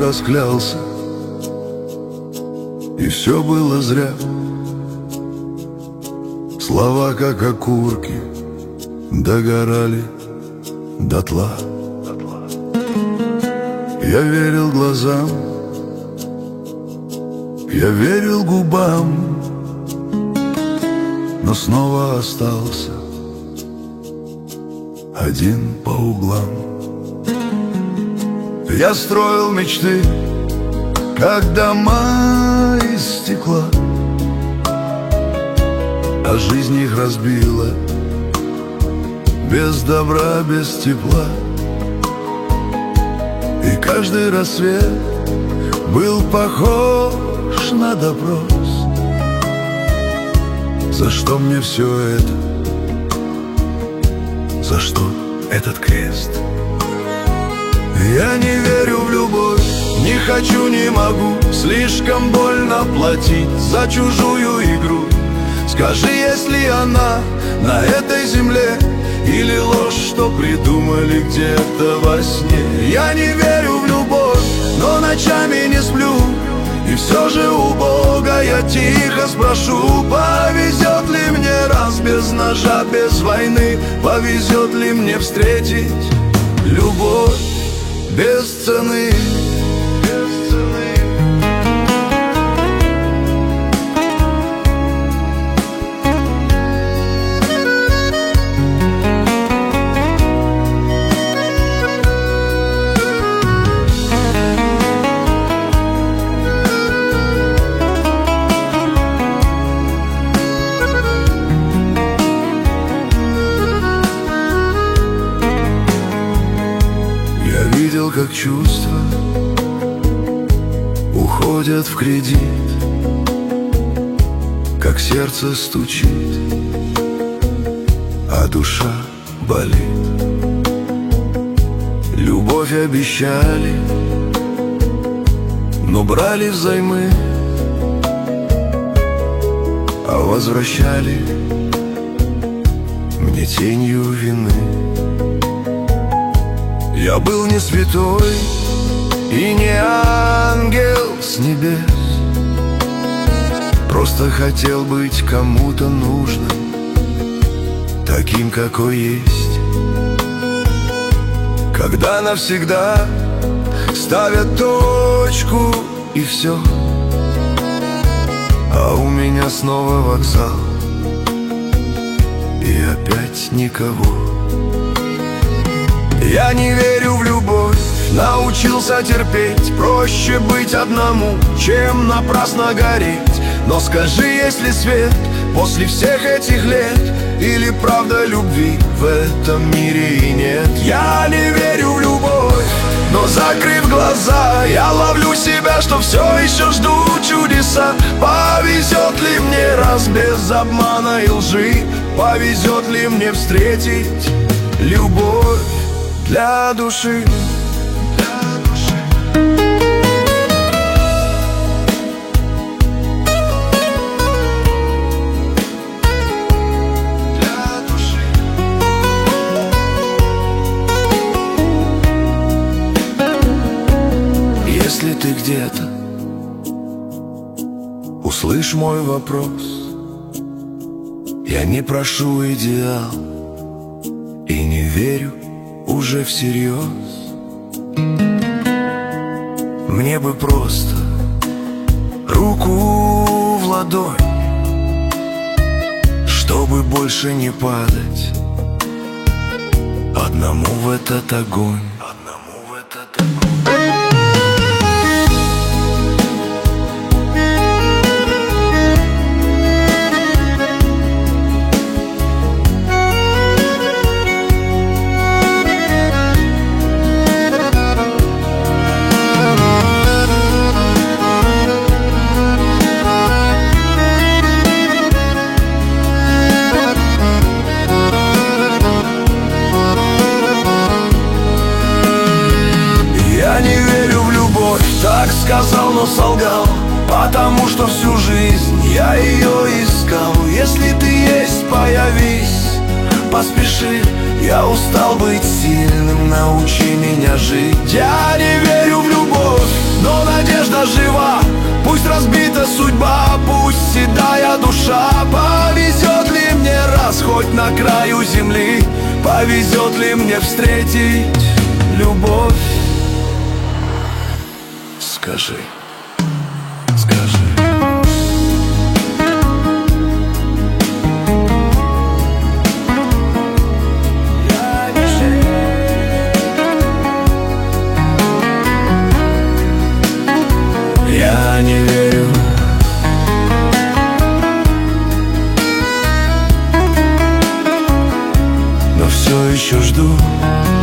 раз клялся, и все было зря. Слова, как окурки, догорали дотла. Я верил глазам, я верил губам, но снова остался один по углам. Я строил мечты, как дома из стекла, а жизнь их разбила без добра, без тепла. И каждый рассвет был похож на допрос. За что мне все это? За что этот крест? Я не верю в любовь, не хочу, не могу. Слишком больно платить за чужую игру. Скажи, есть ли она на этой земле, или ложь, что придумали где-то во сне? Я не верю в любовь, но ночами не сплю. И все же у Бога я тихо спрошу: повезет ли мне раз без ножа, без войны? Повезет ли мне встретить любовь без цены? Видел, как чувства уходят в кредит, как сердце стучит, а душа болит. Любовь обещали, но брали взаймы, а возвращали мне тенью вины. Я был не святой и не ангел с небес, просто хотел быть кому-то нужным, таким, какой есть. Когда навсегда ставят точку и все, а у меня снова вокзал и опять никого. Я не верю в любовь, научился терпеть. Проще быть одному, чем напрасно гореть. Но скажи, есть ли свет после всех этих лет, или правда любви в этом мире и нет? Я не верю в любовь, но закрыв глаза, я ловлю себя, что все еще жду чудеса. Повезет ли мне раз без обмана и лжи? Повезет ли мне встретить любовь для души? Если ты где-то, услышь мой вопрос. Я не прошу идеал и не верю уже всерьез. Мне бы просто руку в ладонь, чтобы больше не падать одному в этот огонь. Сказал, но солгал, потому что всю жизнь я ее искал. Если ты есть, появись, поспеши. Я устал быть сильным, научи меня жить. Я не верю в любовь, душа. Повезет ли мне раз хоть на краю земли? Повезет ли мне встретить любовь? Скажи, скажи. Я не верю, но все еще жду.